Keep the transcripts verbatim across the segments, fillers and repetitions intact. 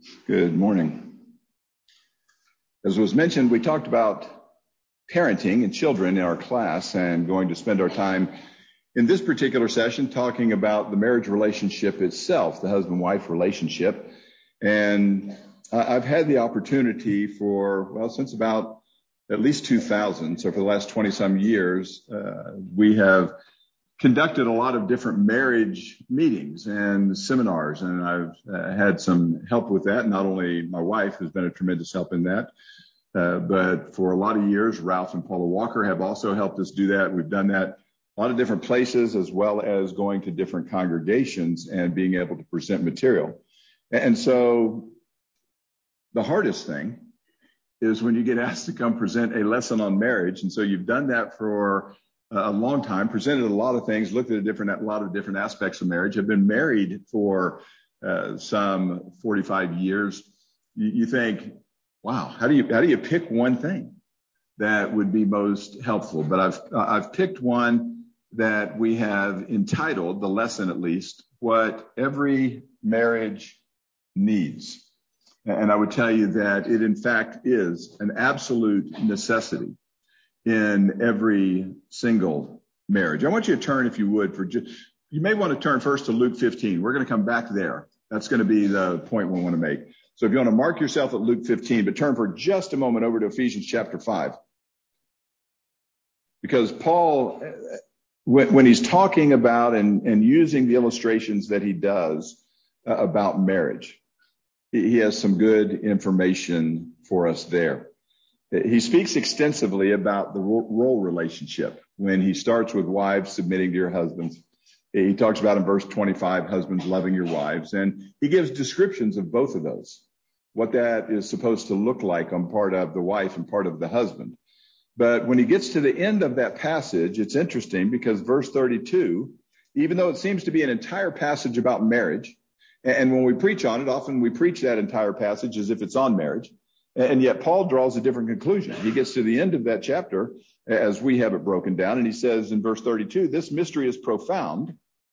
Good morning. As was mentioned, we talked about parenting and children in our class and going to spend our time in this particular session talking about the marriage relationship itself, the husband-wife relationship. And I've had the opportunity for, well, since about at least two thousand, so for the last twenty some years, uh, we have conducted a lot of different marriage meetings and seminars, and I've uh, had some help with that. Not only my wife, who's been a tremendous help in that, uh, but for a lot of years, Ralph and Paula Walker have also helped us do that. We've done that a lot of different places, as well as going to different congregations and being able to present material. And so the hardest thing is when you get asked to come present a lesson on marriage. And so you've done that for a long time, presented a lot of things, looked at a different, a lot of different aspects of marriage, have been married for uh, some forty-five years. You, you think, wow, how do you, how do you pick one thing that would be most helpful? But I've, I've picked one that we have entitled, the lesson at least, What Every Marriage Needs. And I would tell you that it in fact is an absolute necessity in every single marriage. I want you to turn, if you would, for just, you may want to turn first to Luke fifteen. We're going to come back there. That's going to be the point we want to make. So if you want to mark yourself at Luke fifteen, but turn for just a moment over to Ephesians chapter five. Because Paul, when, when he's talking about and, and using the illustrations that he does uh, about marriage, he, he has some good information for us there. He speaks extensively about the role relationship when he starts with wives submitting to your husbands. He talks about in verse twenty-five, husbands loving your wives, and he gives descriptions of both of those, what that is supposed to look like on part of the wife and part of the husband. But when he gets to the end of that passage, it's interesting because verse thirty-two, even though it seems to be an entire passage about marriage, and when we preach on it, often we preach that entire passage as if it's on marriage. And yet Paul draws a different conclusion. He gets to the end of that chapter as we have it broken down. And he says in verse thirty-two, this mystery is profound.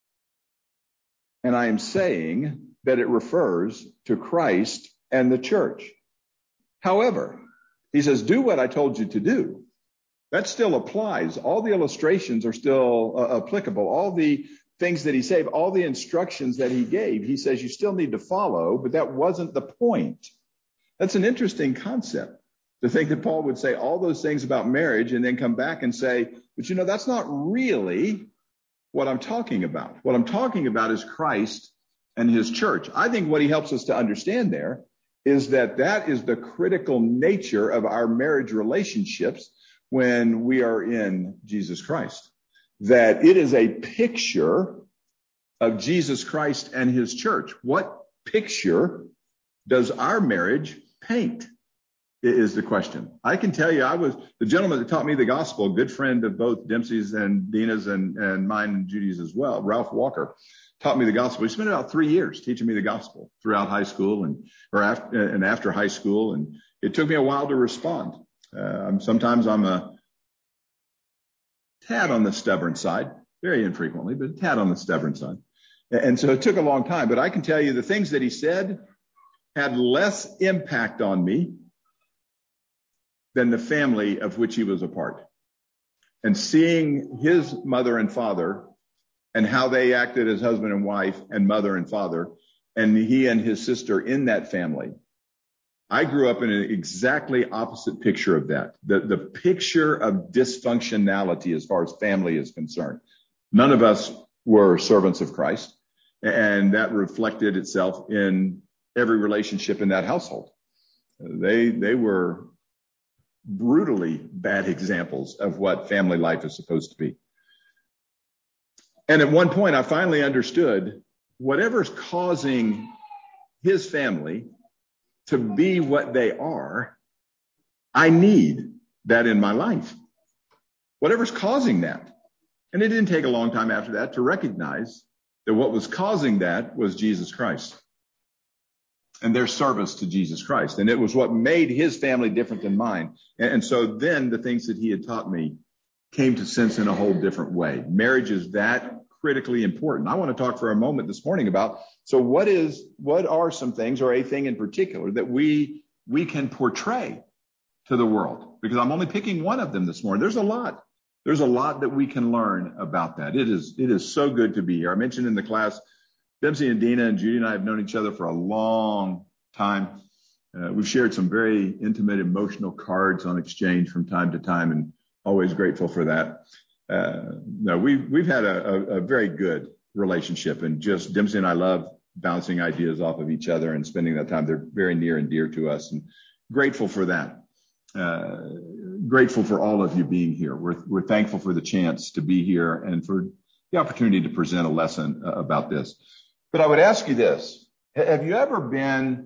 And I am saying that it refers to Christ and the church. However, he says, do what I told you to do. That still applies. All the illustrations are still uh, applicable. All the things that he said, all the instructions that he gave, he says you still need to follow, but that wasn't the point. That's an interesting concept to think that Paul would say all those things about marriage and then come back and say, but you know, that's not really what I'm talking about. What I'm talking about is Christ and his church. I think what he helps us to understand there is that that is the critical nature of our marriage relationships when we are in Jesus Christ, that it is a picture of Jesus Christ and his church. What picture does our marriage paint is the question. I can tell you, I was the gentleman that taught me the gospel, a good friend of both Dempsey's and Dina's and, and mine and Judy's as well. Ralph Walker taught me the gospel. He spent about three years teaching me the gospel throughout high school and or after and after high school. And it took me a while to respond. Uh, sometimes I'm a tad on the stubborn side, very infrequently, but a tad on the stubborn side. And so it took a long time. But I can tell you the things that he said had less impact on me than the family of which he was a part. And seeing his mother and father and how they acted as husband and wife and mother and father, and he and his sister in that family, I grew up in an exactly opposite picture of that. The, the picture of dysfunctionality as far as family is concerned. None of us were servants of Christ, and that reflected itself in every relationship in that household. They, they were brutally bad examples of what family life is supposed to be. And at one point, I finally understood whatever's causing his family to be what they are, I need that in my life. Whatever's causing that. And it didn't take a long time after that to recognize that what was causing that was Jesus Christ and their service to Jesus Christ. And it was what made his family different than mine. And, and so then the things that he had taught me came to sense in a whole different way. Marriage is that critically important. I want to talk for a moment this morning about, so what is, what are some things, or a thing in particular, that we, we can portray to the world? Because I'm only picking one of them this morning. There's a lot. There's a lot that we can learn about that. It is, it is so good to be here. I mentioned in the class, Dempsey and Dina and Judy and I have known each other for a long time. Uh, we've shared some very intimate, emotional cards on exchange from time to time, and always grateful for that. Uh, no, we've, we've had a, a, a very good relationship, and just Dempsey and I love bouncing ideas off of each other and spending that time. They're very near and dear to us, and grateful for that. Uh, grateful for all of you being here. We're, we're thankful for the chance to be here and for the opportunity to present a lesson uh, about this. But I would ask you this. Have you ever been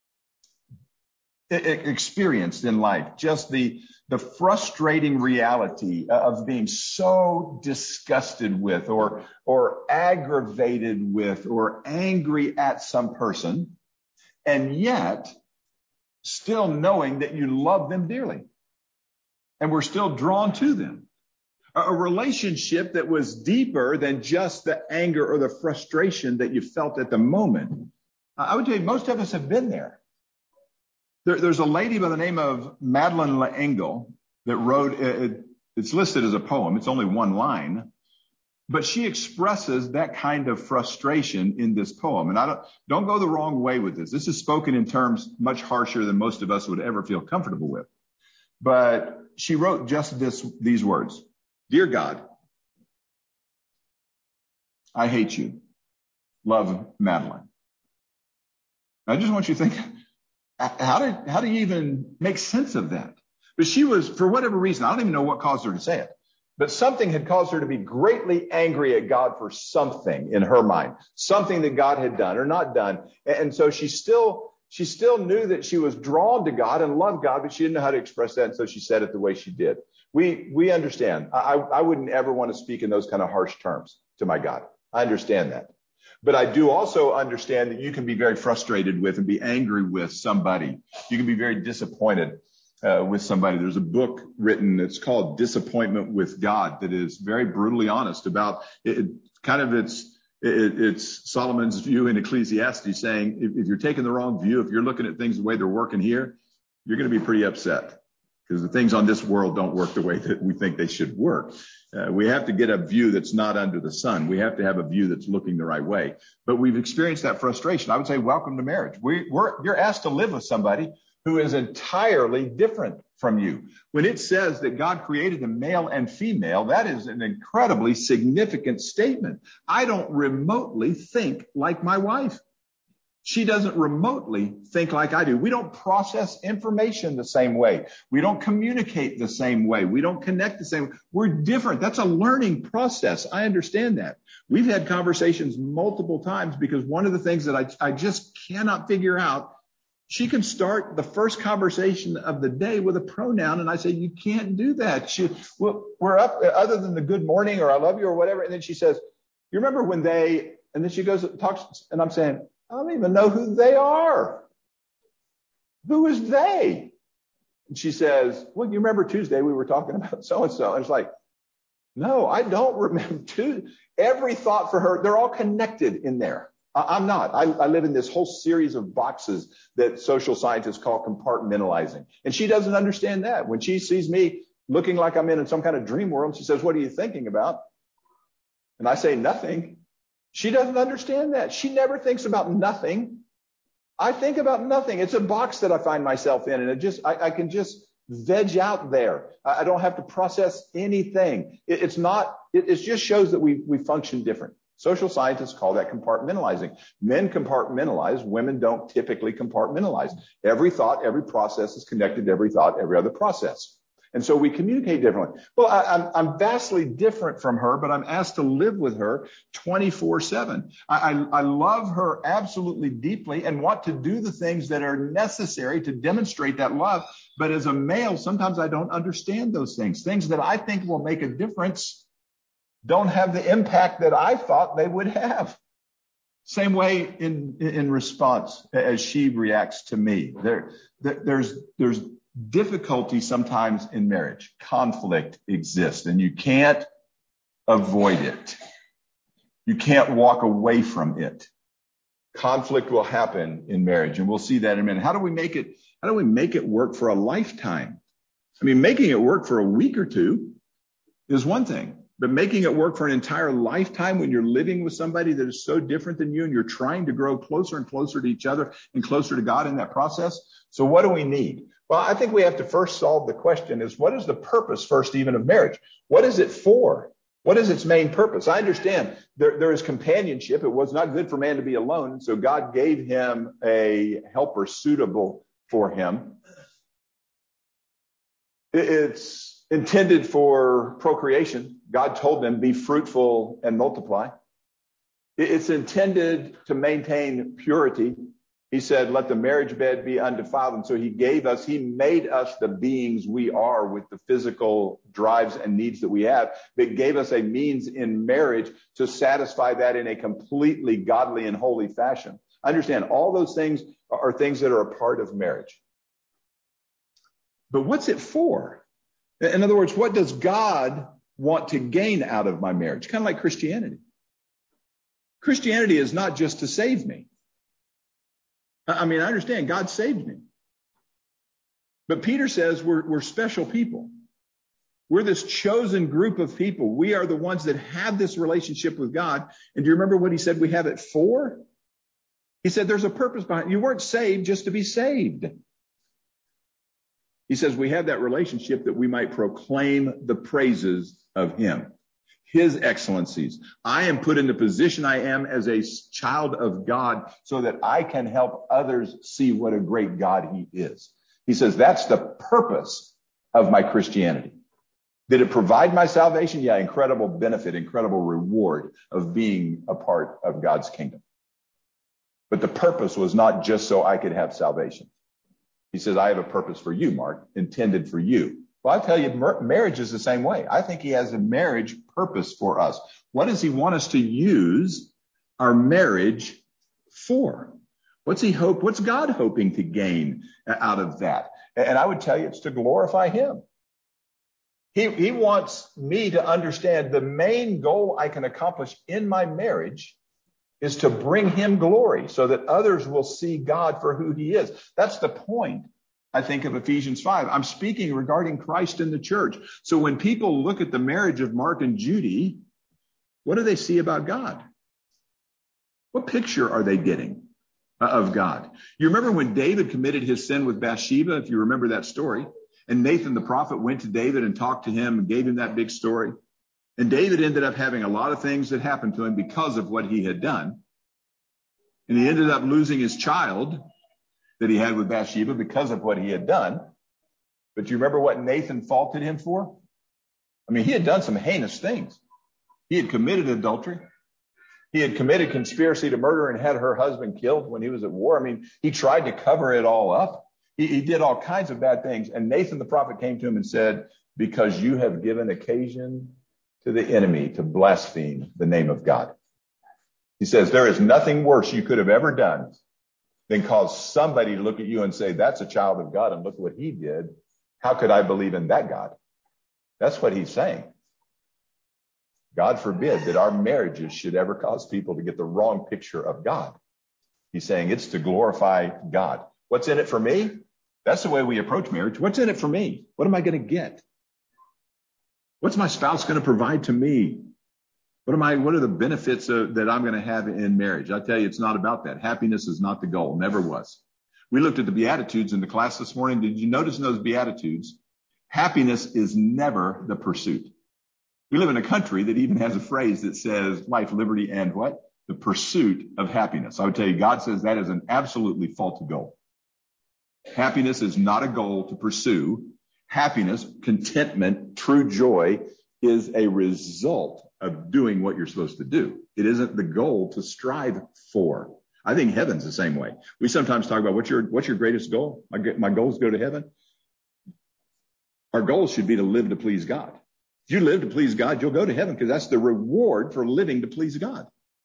experienced in life just the, the frustrating reality of being so disgusted with, or, or aggravated with, or angry at some person, and yet still knowing that you love them dearly and we're still drawn to them? A relationship that was deeper than just the anger or the frustration that you felt at the moment. I would tell you, most of us have been there. there there's a lady by the name of Madeleine L'Engle that wrote, it, it's listed as a poem. It's only one line, but she expresses that kind of frustration in this poem. And I don't, don't go the wrong way with this. This is spoken in terms much harsher than most of us would ever feel comfortable with. But she wrote just this, these words. Dear God, I hate you. Love, Madeleine. I just want you to think, how did, how do you even make sense of that? But she was, for whatever reason, I don't even know what caused her to say it, but something had caused her to be greatly angry at God for something in her mind, something that God had done or not done. And so she still, she still knew that she was drawn to God and loved God, but she didn't know how to express that. And so she said it the way she did. We, we understand. I, I wouldn't ever want to speak in those kind of harsh terms to my God. I understand that. But I do also understand that you can be very frustrated with and be angry with somebody. You can be very disappointed uh, with somebody. There's a book written that's called Disappointment with God that is very brutally honest about it. it kind of it's, it, it's Solomon's view in Ecclesiastes saying, if, if you're taking the wrong view, if you're looking at things the way they're working here, you're going to be pretty upset. Because the things on this world don't work the way that we think they should work. Uh, we have to get a view that's not under the sun. We have to have a view that's looking the right way. But we've experienced that frustration. I would say, welcome to marriage. We, we're, you're asked to live with somebody who is entirely different from you. When it says that God created a male and female, that is an incredibly significant statement. I don't remotely think like my wife. She doesn't remotely think like I do. We don't process information the same way. We don't communicate the same way. We don't connect the same way. We're different. That's a learning process. I understand that. We've had conversations multiple times because one of the things that I, I just cannot figure out, she can start the first conversation of the day with a pronoun, and I say, you can't do that. She, well, we're up, other than the good morning or I love you or whatever, and then she says, you remember when they, and then she goes, talks, and I'm saying, I don't even know who they are. Who is they? And she says, well, you remember Tuesday we were talking about so-and-so. And it's like, no, I don't remember Tuesday. Every thought for her, they're all connected in there. I, I'm not. I, I live in this whole series of boxes that social scientists call compartmentalizing. And she doesn't understand that. When she sees me looking like I'm in some kind of dream world, she says, what are you thinking about? And I say, nothing. She doesn't understand that. She never thinks about nothing. I think about nothing. It's a box that I find myself in, and it just, I, I can just veg out there. I, I don't have to process anything. It, it's not, it, it just shows that we, we function different. Social scientists call that compartmentalizing. Men compartmentalize. Women don't typically compartmentalize. Every thought, every process is connected to every thought, every other process. And so we communicate differently. Well, I, I'm, I'm vastly different from her, but I'm asked to live with her twenty-four seven. I, I, I love her absolutely deeply and want to do the things that are necessary to demonstrate that love. But as a male, sometimes I don't understand those things. Things that I think will make a difference don't have the impact that I thought they would have. Same way in, in response as she reacts to me. There, there there's, there's, difficulty sometimes in marriage. Conflict exists and you can't avoid it. You can't walk away from it. Conflict will happen in marriage, and we'll see that in a minute. How do we make it, how do we make it work for a lifetime? I mean, making it work for a week or two is one thing, but making it work for an entire lifetime when you're living with somebody that is so different than you and you're trying to grow closer and closer to each other and closer to God in that process. So what do we need? Well, I think we have to first solve the question is, what is the purpose first even of marriage? What is it for? What is its main purpose? I understand there, there is companionship. It was not good for man to be alone. So God gave him a helper suitable for him. It's intended for procreation. God told them, be fruitful and multiply. It's intended to maintain purity. He said, let the marriage bed be undefiled. And so he gave us, he made us the beings we are with the physical drives and needs that we have, but gave us a means in marriage to satisfy that in a completely godly and holy fashion. Understand, all those things are things that are a part of marriage. But what's it for? In other words, what does God want to gain out of my marriage? Kind of like Christianity. Christianity is not just to save me. I mean, I understand God saved me. But Peter says we're, we're special people. We're this chosen group of people. We are the ones that have this relationship with God. And do you remember what he said we have it for? He said there's a purpose behind it. You weren't saved just to be saved. He says we have that relationship that we might proclaim the praises of him, his excellencies. I am put in the position I am as a child of God so that I can help others see what a great God he is. He says that's the purpose of my Christianity. Did it provide my salvation? Yeah, incredible benefit, incredible reward of being a part of God's kingdom. But the purpose was not just so I could have salvation. He says, I have a purpose for you, Mark, intended for you. Well, I tell you, marriage is the same way. I think he has a marriage purpose for us. What does he want us to use our marriage for? What's he hope? What's God hoping to gain out of that? And I would tell you it's to glorify him. He, he wants me to understand the main goal I can accomplish in my marriage is to bring him glory so that others will see God for who he is. That's the point, I think, of Ephesians five. I'm speaking regarding Christ and the church. So when people look at the marriage of Mark and Judy, what do they see about God? What picture are they getting of God? You remember when David committed his sin with Bathsheba, if you remember that story, and Nathan the prophet went to David and talked to him and gave him that big story. And David ended up having a lot of things that happened to him because of what he had done. And he ended up losing his child that he had with Bathsheba because of what he had done. But do you remember what Nathan faulted him for? I mean, he had done some heinous things. He had committed adultery. He had committed conspiracy to murder and had her husband killed when he was at war. I mean, he tried to cover it all up. He, he did all kinds of bad things. And Nathan the prophet came to him and said, because you have given occasion to the enemy to blaspheme the name of God. He says, there is nothing worse you could have ever done than cause somebody to look at you and say, that's a child of God and look what he did. How could I believe in that God? That's what he's saying. God forbid that our marriages should ever cause people to get the wrong picture of God. He's saying it's to glorify God. What's in it for me? That's the way we approach marriage. What's in it for me? What am I going to get? What's my spouse going to provide to me? What am I, what are the benefits of, that I'm going to have in marriage? I tell you, it's not about that. Happiness is not the goal. Never was. We looked at the Beatitudes in the class this morning. Did you notice in those Beatitudes? Happiness is never the pursuit. We live in a country that even has a phrase that says life, liberty, and what? The pursuit of happiness. I would tell you, God says that is an absolutely faulty goal. Happiness is not a goal to pursue. Happiness, contentment, true joy is a result of doing what you're supposed to do. It isn't the goal to strive for. I think heaven's the same way. We sometimes talk about what's your, what's your greatest goal? My, my goal is to go to heaven. Our goal should be to live to please God. If you live to please God, you'll go to heaven because that's the reward for living to please God.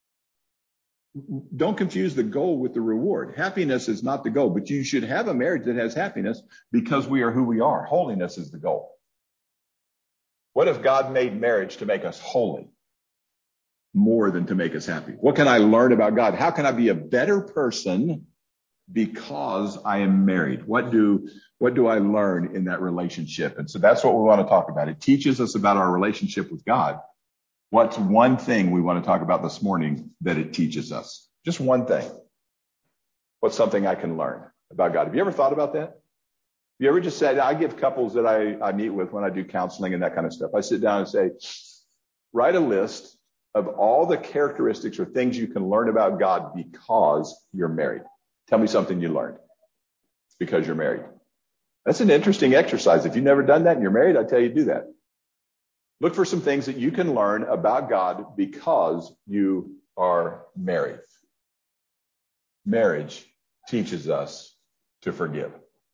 Don't confuse the goal with the reward. Happiness is not the goal, but you should have a marriage that has happiness because we are who we are. Holiness is the goal. What if God made marriage to make us holy? more than to make us happy? What can I learn about God? How can I be a better person because I am married? What do, what do I learn in that relationship? And so that's what we want to talk about. It teaches us about our relationship with God. What's one thing we want to talk about this morning that it teaches us? Just one thing. What's something I can learn about God? Have you ever thought about that? Have you ever just said, I give couples that I, I meet with when I do counseling and that kind of stuff, I sit down and say, write a list of all the characteristics or things you can learn about God because you're married. Tell me something you learned because you're married. That's an interesting exercise. If you've never done that and you're married, I tell you to do that. Look for some things that you can learn about God because you are married. Marriage teaches us to forgive.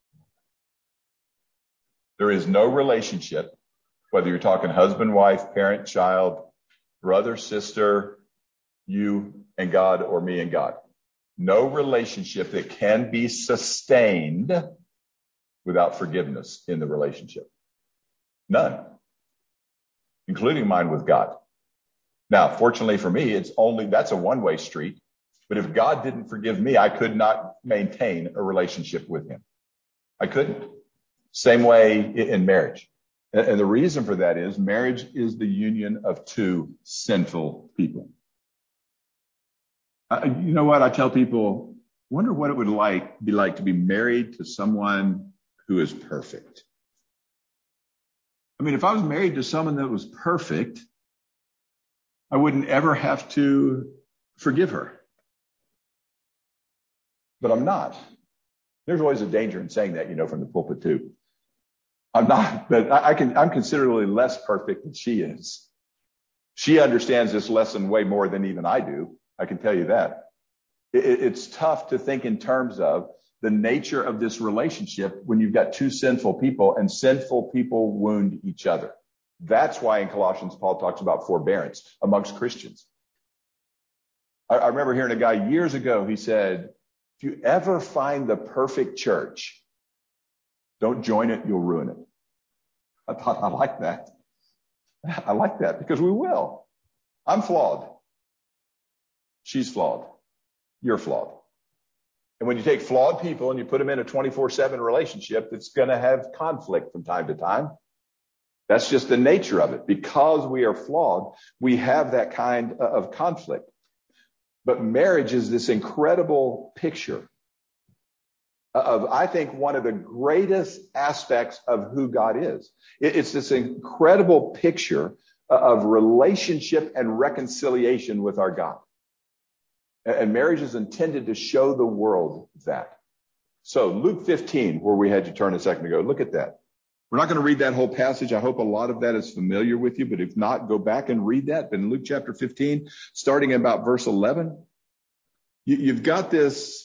There is no relationship, whether you're talking husband, wife, parent, child, brother, sister, you and God, or me and God. No relationship that can be sustained without forgiveness in the relationship. None. Including mine with God. Now, fortunately for me, it's only, that's a one-way street. But if God didn't forgive me, I could not maintain a relationship with him. I couldn't. Same way in marriage. And the reason for that is marriage is the union of two sinful people. Uh, you know what? I tell people, wonder what it would like be like to be married to someone who is perfect. I mean, if I was married to someone that was perfect, I wouldn't ever have to forgive her. But I'm not. There's always a danger in saying that, you know, from the pulpit too. I'm not, but I can, I'm considerably less perfect than she is. She understands this lesson way more than even I do. I can tell you that. It, it's tough to think in terms of the nature of this relationship when you've got two sinful people, and sinful people wound each other. That's why in Colossians, Paul talks about forbearance amongst Christians. I, I remember hearing a guy years ago, he said, if you ever find the perfect church, don't join it, you'll ruin it. I thought, I like that. I like that because we will. I'm flawed. She's flawed. You're flawed. And when you take flawed people and you put them in a twenty-four seven relationship, it's going to have conflict from time to time. That's just the nature of it. Because we are flawed, we have that kind of conflict. But marriage is this incredible picture of, I think, one of the greatest aspects of who God is. It's this incredible picture of relationship and reconciliation with our God. And marriage is intended to show the world that. So Luke fifteen, where we had you turn a second ago, look at that. We're not going to read that whole passage. I hope a lot of that is familiar with you, but if not, go back and read that. But in Luke chapter fifteen, starting about verse eleven, you've got this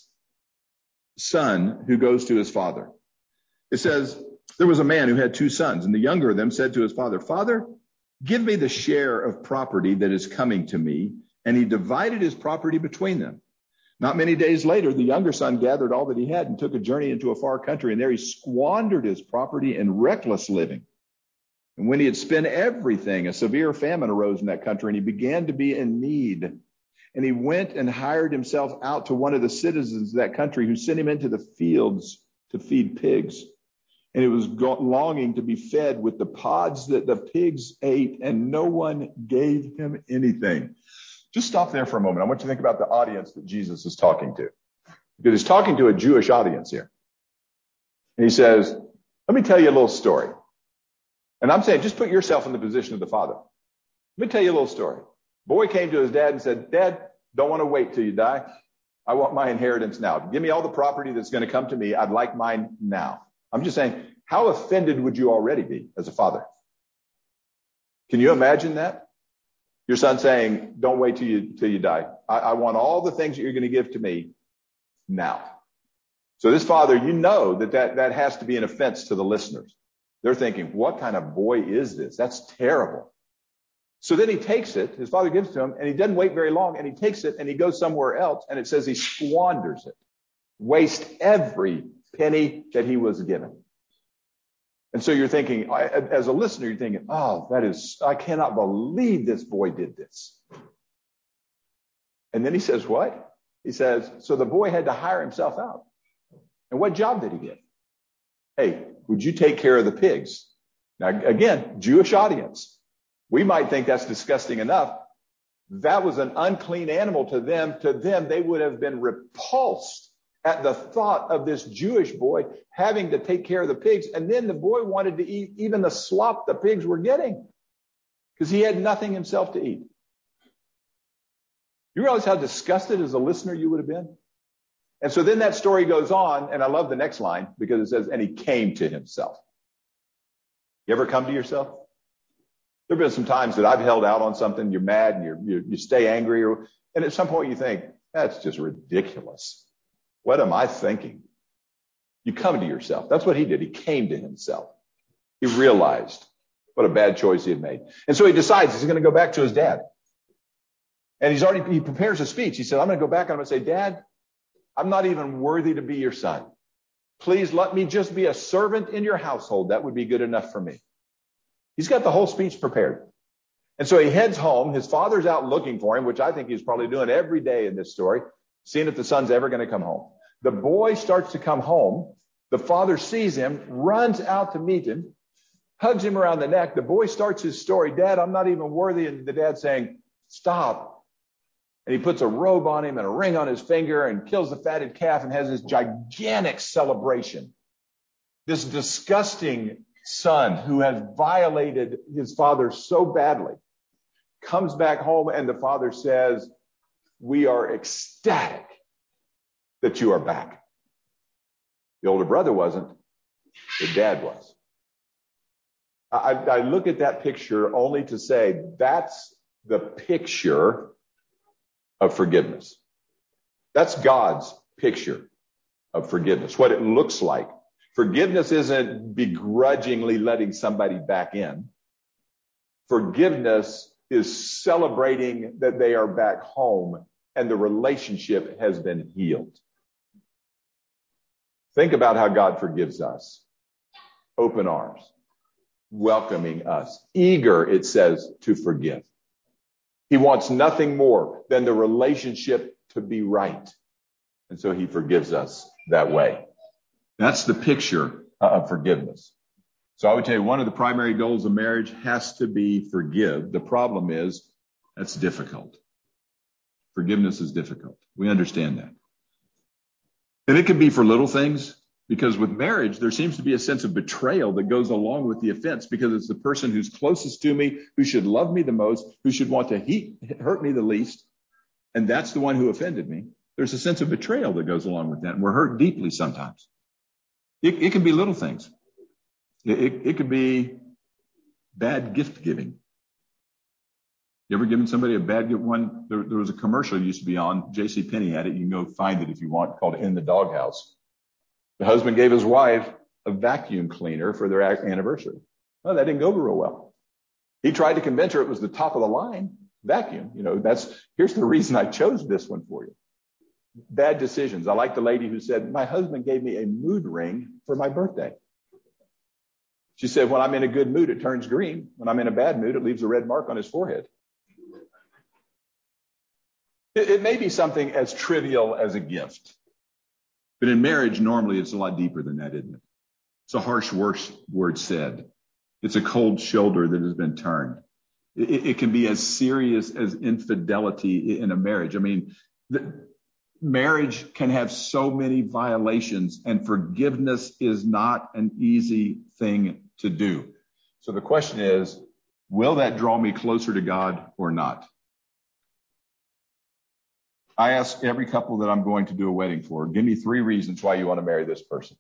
son who goes to his father. It says, there was a man who had two sons, and the younger of them said to his father, Father, give me the share of property that is coming to me. And he divided his property between them. Not many days later, the younger son gathered all that he had and took a journey into a far country, and there he squandered his property in reckless living. And when he had spent everything, a severe famine arose in that country, and he began to be in need. And he went and hired himself out to one of the citizens of that country, who sent him into the fields to feed pigs. And he was longing to be fed with the pods that the pigs ate, and no one gave him anything. Just stop there for a moment. I want you to think about the audience that Jesus is talking to. Because he's talking to a Jewish audience here. And he says, let me tell you a little story. And I'm saying, just put yourself in the position of the father. Let me tell you a little story. Boy came to his dad and said, Dad, don't want to wait till you die. I want my inheritance now. Give me all the property that's going to come to me. I'd like mine now. I'm just saying, how offended would you already be as a father? Can you imagine that? Your son saying, don't wait till you, till you die. I, I want all the things that you're going to give to me now. So this father, you know that, that that has to be an offense to the listeners. They're thinking, what kind of boy is this? That's terrible. So then he takes it, his father gives it to him, and he doesn't wait very long, and he takes it and he goes somewhere else, and it says he squanders it, waste every penny that he was given. And so you're thinking, as a listener, you're thinking, oh, that is, I cannot believe this boy did this. And then he says, what? He says, so the boy had to hire himself out. And what job did he get? Hey, would you take care of the pigs? Now, again, Jewish audience. We might think that's disgusting enough. That was an unclean animal to them. To them, they would have been repulsed at the thought of this Jewish boy having to take care of the pigs. And then the boy wanted to eat even the slop the pigs were getting because he had nothing himself to eat. You realize how disgusted as a listener you would have been? And so then that story goes on, and I love the next line because it says, and he came to himself. You ever come to yourself? There have been some times that I've held out on something, you're mad and you're, you you stay angry, or, and at some point you think, that's just ridiculous. What am I thinking? You come to yourself. That's what he did. He came to himself. He realized what a bad choice he had made. And so he decides he's going to go back to his dad. And he's already, he prepares a speech. He said, I'm going to go back and I'm going to say, Dad, I'm not even worthy to be your son. Please let me just be a servant in your household. That would be good enough for me. He's got the whole speech prepared. And so he heads home. His father's out looking for him, which I think he's probably doing every day in this story, seeing if the son's ever going to come home. The boy starts to come home. The father sees him, runs out to meet him, hugs him around the neck. The boy starts his story. Dad, I'm not even worthy. And the dad saying, stop. And he puts a robe on him and a ring on his finger and kills the fatted calf and has this gigantic celebration. This disgusting son who has violated his father so badly comes back home, and the father says, we are ecstatic that you are back. The older brother wasn't, the dad was. I, I look at that picture only to say that's the picture of forgiveness. That's God's picture of forgiveness, what it looks like. Forgiveness isn't begrudgingly letting somebody back in. Forgiveness is celebrating that they are back home and the relationship has been healed. Think about how God forgives us. Open arms, welcoming us, eager, it says, to forgive. He wants nothing more than the relationship to be right. And so he forgives us that way. That's the picture of forgiveness. So I would tell you one of the primary goals of marriage has to be forgive. The problem is that's difficult. Forgiveness is difficult. We understand that. And it can be for little things, because with marriage, there seems to be a sense of betrayal that goes along with the offense, because it's the person who's closest to me, who should love me the most, who should want to heat, hurt me the least. And that's the one who offended me. There's a sense of betrayal that goes along with that. And we're hurt deeply sometimes. It, it can be little things. It, it, it could be bad gift giving. You ever given somebody a bad gift? One, there, there was a commercial used to be on. J C Penney had it. You can go find it if you want, called In the Doghouse. The husband gave his wife a vacuum cleaner for their anniversary. Well, that didn't go real well. He tried to convince her it was the top of the line vacuum. You know, that's, here's the reason I chose this one for you. Bad decisions. I like the lady who said, my husband gave me a mood ring for my birthday. She said, when I'm in a good mood, it turns green. When I'm in a bad mood, it leaves a red mark on his forehead. It, it may be something as trivial as a gift. But in marriage, normally it's a lot deeper than that, isn't it? It's a harsh word said. It's a cold shoulder that has been turned. It, it can be as serious as infidelity in a marriage. I mean, the, marriage can have so many violations, and forgiveness is not an easy thing to do. So the question is, will that draw me closer to God or not? I ask every couple that I'm going to do a wedding for, give me three reasons why you want to marry this person.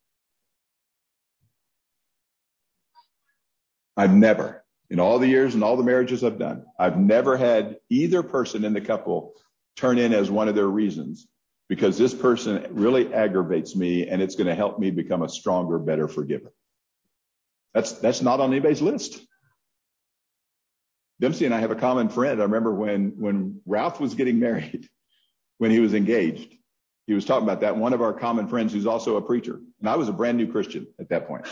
I've never, in all the years and all the marriages I've done, I've never had either person in the couple turn in as one of their reasons, because this person really aggravates me and it's going to help me become a stronger, better forgiver. That's, that's not on anybody's list. Dempsey and I have a common friend. I remember when, when Ralph was getting married, when he was engaged, he was talking about that. One of our common friends who's also a preacher. And I was a brand new Christian at that point.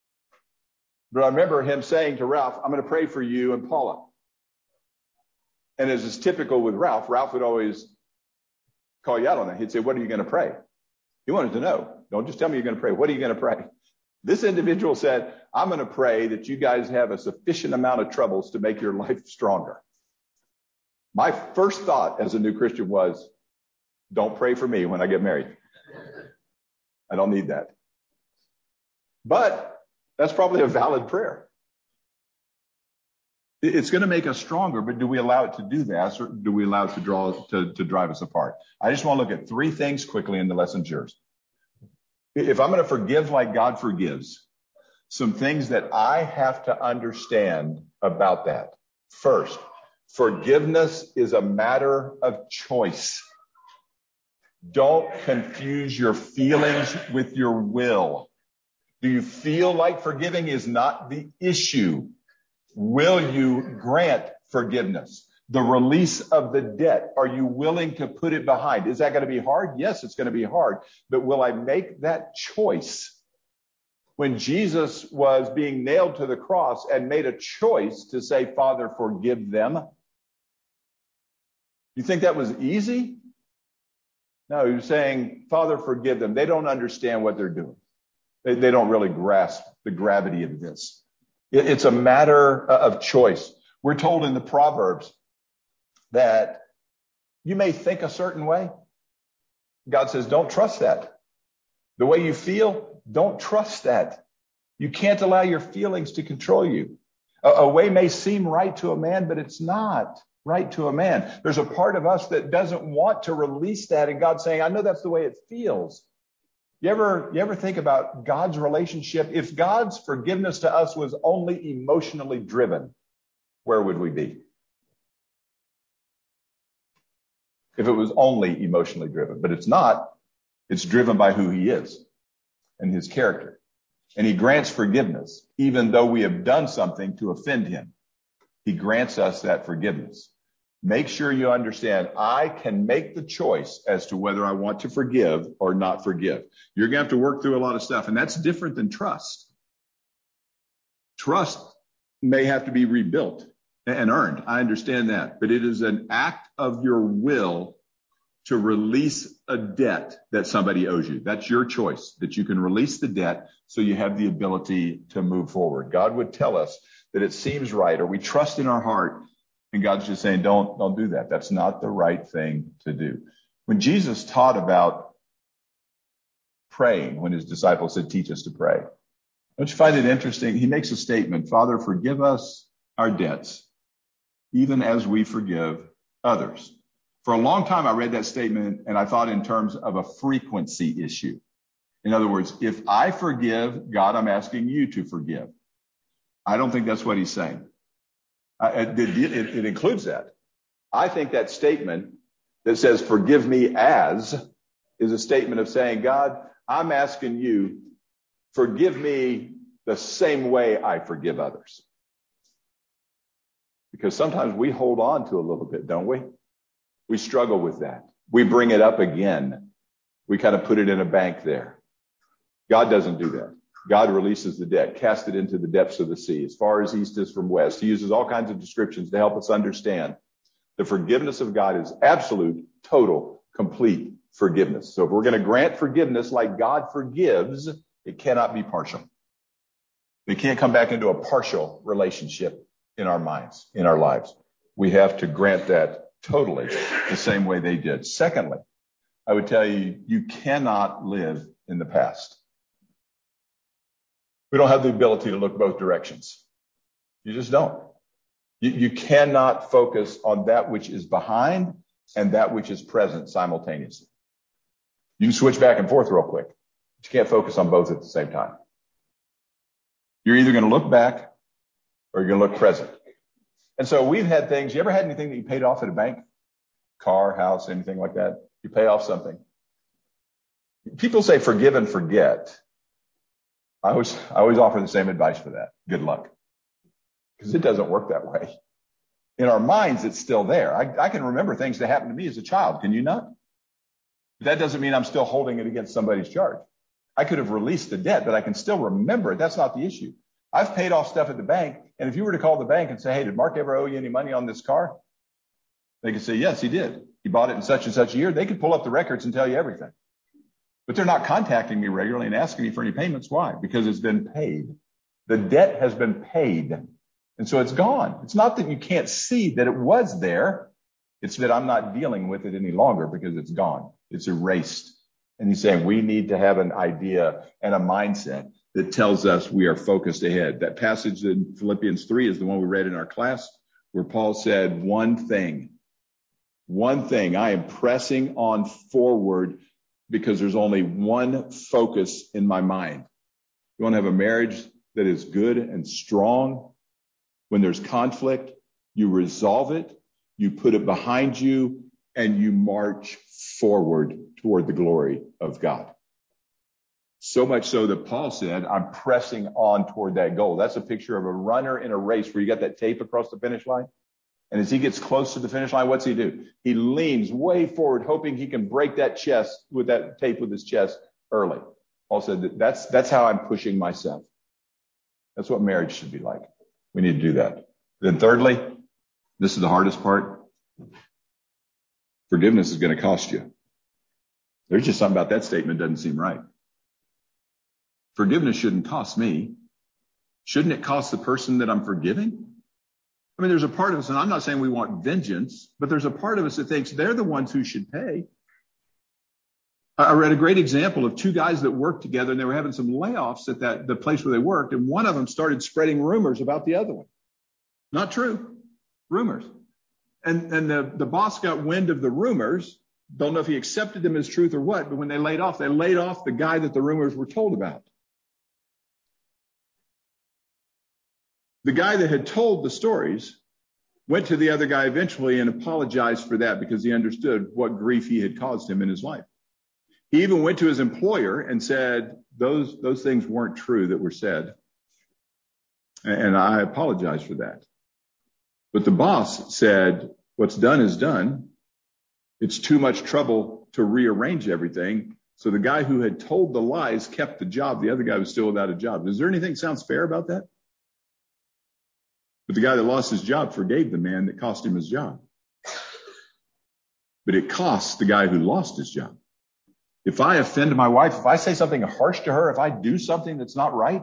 But I remember him saying to Ralph, I'm going to pray for you and Paula. And as is typical with Ralph, Ralph would always call you out on that. He'd say, what are you going to pray? He wanted to know. Don't just tell me you're going to pray. What are you going to pray? This individual said, I'm going to pray that you guys have a sufficient amount of troubles to make your life stronger. My first thought as a new Christian was, don't pray for me when I get married. I don't need that. But that's probably a valid prayer. It's going to make us stronger, but do we allow it to do that, or do we allow it to draw to, to drive us apart? I just want to look at three things quickly, and the lesson's yours. If I'm going to forgive like God forgives, some things that I have to understand about that. First, forgiveness is a matter of choice. Don't confuse your feelings with your will. Do you feel like forgiving is not the issue? Will you grant forgiveness? The release of the debt, are you willing to put it behind? Is that going to be hard? Yes, it's going to be hard. But will I make that choice? When Jesus was being nailed to the cross and made a choice to say, Father, forgive them. You think that was easy? No, he was saying, Father, forgive them. They don't understand what they're doing. They, they don't really grasp the gravity of this. It, it's a matter of choice. We're told in the Proverbs that you may think a certain way. God says, don't trust that. The way you feel, don't trust that. You can't allow your feelings to control you. A, a way may seem right to a man, but it's not right to a man. There's a part of us that doesn't want to release that, and God's saying, I know that's the way it feels. You ever, you ever think about God's relationship? If God's forgiveness to us was only emotionally driven, where would we be? If it was only emotionally driven, but it's not. It's driven by who he is and his character. And he grants forgiveness, even though we have done something to offend him. He grants us that forgiveness. Make sure you understand, I can make the choice as to whether I want to forgive or not forgive. You're going to have to work through a lot of stuff, and that's different than trust. Trust may have to be rebuilt and earned. I understand that. But it is an act of your will to release a debt that somebody owes you. That's your choice, that you can release the debt so you have the ability to move forward. God would tell us that it seems right, or we trust in our heart, and God's just saying, don't, don't do that. That's not the right thing to do. When Jesus taught about praying, when his disciples said, teach us to pray, don't you find it interesting? He makes a statement, Father, forgive us our debts, even as we forgive others. For a long time, I read that statement and I thought in terms of a frequency issue. In other words, if I forgive, God, I'm asking you to forgive. I don't think that's what he's saying. Uh, it, it, it includes that. I think that statement that says, forgive me as, is a statement of saying, God, I'm asking you, forgive me the same way I forgive others. Because sometimes we hold on to a little bit, don't we? We struggle with that. We bring it up again. We kind of put it in a bank there. God doesn't do that. God releases the debt, cast it into the depths of the sea, as far as east is from west. He uses all kinds of descriptions to help us understand the forgiveness of God is absolute, total, complete forgiveness. So if we're going to grant forgiveness like God forgives, it cannot be partial. We can't come back into a partial relationship in our minds, in our lives. We have to grant that totally the same way they did. Secondly, I would tell you, you cannot live in the past. We don't have the ability to look both directions. You just don't. You, you cannot focus on that which is behind and that which is present simultaneously. You can switch back and forth real quick, but you can't focus on both at the same time. You're either going to look back or you're going to look present. And so we've had things. You ever had anything that you paid off at a bank? Car, house, anything like that? You pay off something. People say forgive and forget. I always, I always offer the same advice for that. Good luck. Because it doesn't work that way. In our minds, it's still there. I, I can remember things that happened to me as a child. Can you not? But that doesn't mean I'm still holding it against somebody's charge. I could have released the debt, but I can still remember it. That's not the issue. I've paid off stuff at the bank. And if you were to call the bank and say, hey, did Mark ever owe you any money on this car? They could say, yes, he did. He bought it in such and such a year. They could pull up the records and tell you everything. But they're not contacting me regularly and asking me for any payments. Why? Because it's been paid. The debt has been paid. And so it's gone. It's not that you can't see that it was there. It's that I'm not dealing with it any longer because it's gone. It's erased. And he's saying we need to have an idea and a mindset that tells us we are focused ahead. That passage in Philippians three is the one we read in our class where Paul said, one thing, one thing, I am pressing on forward because there's only one focus in my mind. You want to have a marriage that is good and strong. When there's conflict, you resolve it, you put it behind you, and you march forward toward the glory of God. So much so that Paul said, I'm pressing on toward that goal. That's a picture of a runner in a race where you got that tape across the finish line. And as he gets close to the finish line, what's he do? He leans way forward, hoping he can break that chest with that tape with his chest early. Paul said, that's, that's how I'm pushing myself. That's what marriage should be like. We need to do that. Then thirdly, this is the hardest part. Forgiveness is going to cost you. There's just something about that statement that doesn't seem right. Forgiveness shouldn't cost me. Shouldn't it cost the person that I'm forgiving? I mean, there's a part of us, and I'm not saying we want vengeance, but there's a part of us that thinks they're the ones who should pay. I read a great example of two guys that worked together, and they were having some layoffs at that the place where they worked, and one of them started spreading rumors about the other one. Not true. Rumors. And, and the, the boss got wind of the rumors. Don't know if he accepted them as truth or what, but when they laid off, they laid off the guy that the rumors were told about. The guy that had told the stories went to the other guy eventually and apologized for that because he understood what grief he had caused him in his life. He even went to his employer and said, those, those things weren't true that were said. And I apologize for that. But the boss said, what's done is done. It's too much trouble to rearrange everything. So the guy who had told the lies kept the job. The other guy was still without a job. Is there anything that sounds fair about that? But the guy that lost his job forgave the man that cost him his job. But it costs the guy who lost his job. If I offend my wife, if I say something harsh to her, if I do something that's not right,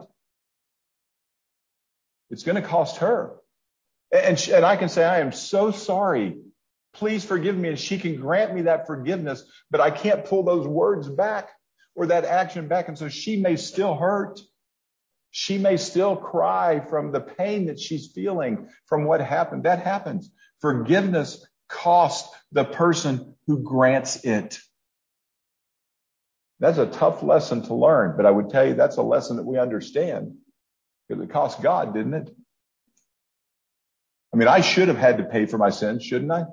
it's going to cost her. And, she, and I can say, I am so sorry. Please forgive me. And she can grant me that forgiveness, but I can't pull those words back or that action back. And so she may still hurt. She may still cry from the pain that she's feeling from what happened. That happens. Forgiveness costs the person who grants it. That's a tough lesson to learn, but I would tell you that's a lesson that we understand because it cost God, didn't it? I mean, I should have had to pay for my sins, shouldn't I?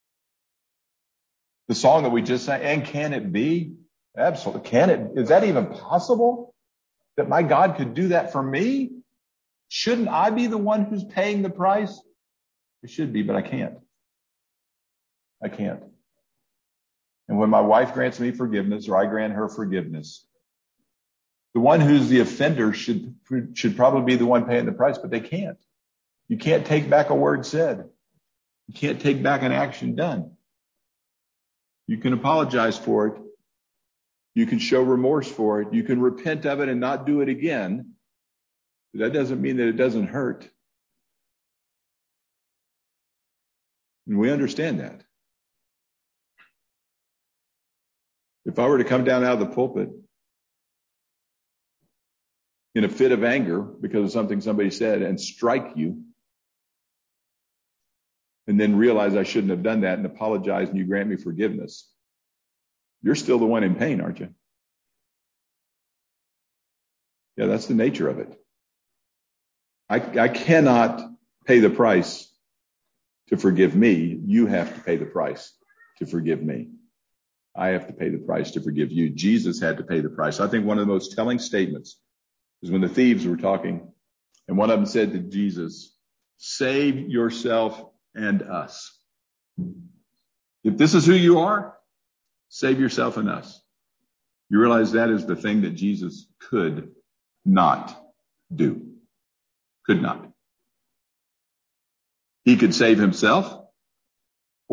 The song that we just sang, and can it be? Absolutely. Can it? Is that even possible? That my God could do that for me? Shouldn't I be the one who's paying the price? It should be, but I can't. I can't. And when my wife grants me forgiveness or I grant her forgiveness, the one who's the offender should, should probably be the one paying the price, but they can't. You can't take back a word said. You can't take back an action done. You can apologize for it. You can show remorse for it. You can repent of it and not do it again. But that doesn't mean that it doesn't hurt. And we understand that. If I were to come down out of the pulpit in a fit of anger because of something somebody said and strike you, and then realize I shouldn't have done that and apologize and you grant me forgiveness, you're still the one in pain, aren't you? Yeah, that's the nature of it. I, I cannot pay the price to forgive me. You have to pay the price to forgive me. I have to pay the price to forgive you. Jesus had to pay the price. I think one of the most telling statements is when the thieves were talking, and one of them said to Jesus, save yourself and us. If this is who you are, save yourself and us. You realize that is the thing that Jesus could not do. Could not. He could save himself,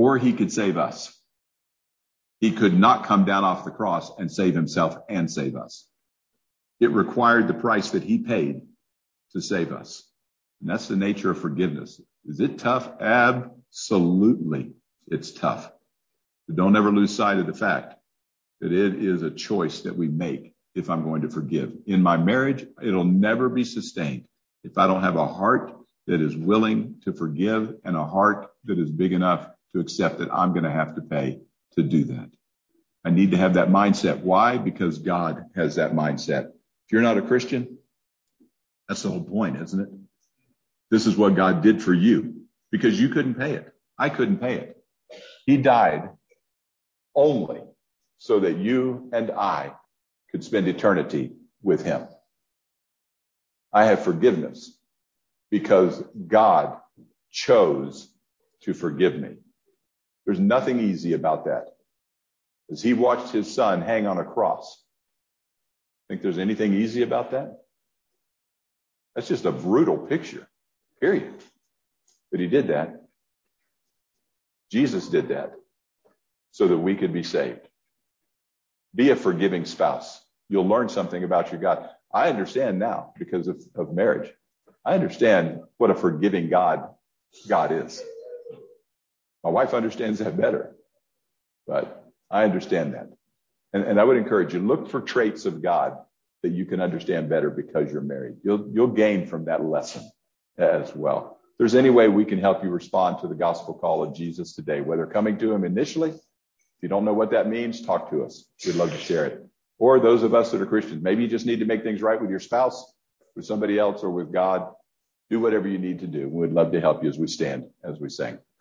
or he could save us. He could not come down off the cross and save himself and save us. It required the price that he paid to save us. And that's the nature of forgiveness. Is it tough? Absolutely. It's tough. But don't ever lose sight of the fact that it is a choice that we make if I'm going to forgive. In my marriage, it'll never be sustained if I don't have a heart that is willing to forgive and a heart that is big enough to accept that I'm going to have to pay to do that. I need to have that mindset. Why? Because God has that mindset. If you're not a Christian, that's the whole point, isn't it? This is what God did for you because you couldn't pay it. I couldn't pay it. He died only so that you and I could spend eternity with him. I have forgiveness because God chose to forgive me. There's nothing easy about that. As he watched his son hang on a cross. Think there's anything easy about that? That's just a brutal picture, period. But he did that. Jesus did that so that we could be saved. Be a forgiving spouse. You'll learn something about your God. I understand now because of, of marriage. I understand what a forgiving God God is. My wife understands that better, but I understand that. And, and I would encourage you, look for traits of God that you can understand better because you're married. You'll, you'll gain from that lesson as well. If there's any way we can help you respond to the gospel call of Jesus today, whether coming to him initially, if you don't know what that means, talk to us. We'd love to share it. Or those of us that are Christians, maybe you just need to make things right with your spouse, with somebody else, or with God. Do whatever you need to do. We'd love to help you as we stand, as we sing.